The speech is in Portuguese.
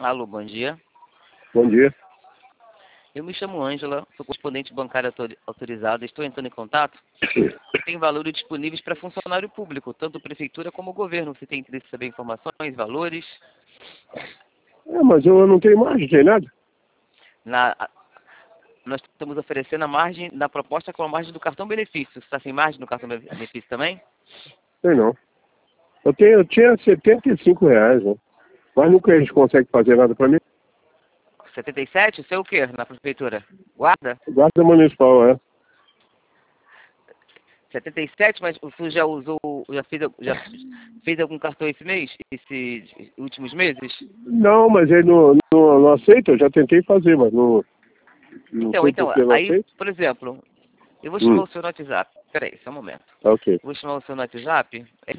Alô, bom dia. Bom dia. Eu me chamo Ângela, sou correspondente bancária autorizada. Estou entrando em contato. Tem valores disponíveis para funcionário público, tanto prefeitura como governo. Você tem interesse em saber informações, valores? Mas eu não tenho margem, tem nada. Nós estamos oferecendo a margem na proposta com a margem do cartão benefício. Você está sem margem no cartão benefício também? Tem não. Eu tinha R$ 75, né? Mas nunca a gente consegue fazer nada para mim. 77? Você é o quê na prefeitura? Guarda? Guarda municipal, é. 77, mas você já usou, já fez algum cartão esse mês? Esses últimos meses? Não, mas ele não aceita. Eu já tentei fazer, mas não sei por que não Aí, aceita. por exemplo, eu vou chamar o seu no WhatsApp. Peraí, só um momento. Ok. Vou chamar o seu no WhatsApp.